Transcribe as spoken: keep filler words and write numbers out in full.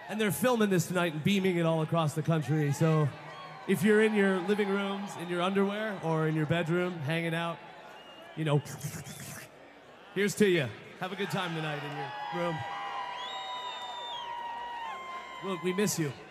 And they're filming this tonight and beaming it all across the country. So if you're in your living rooms, in your underwear, or in your bedroom, hanging out, you know, here's to you. Have a good time tonight in your room. Well, we miss you.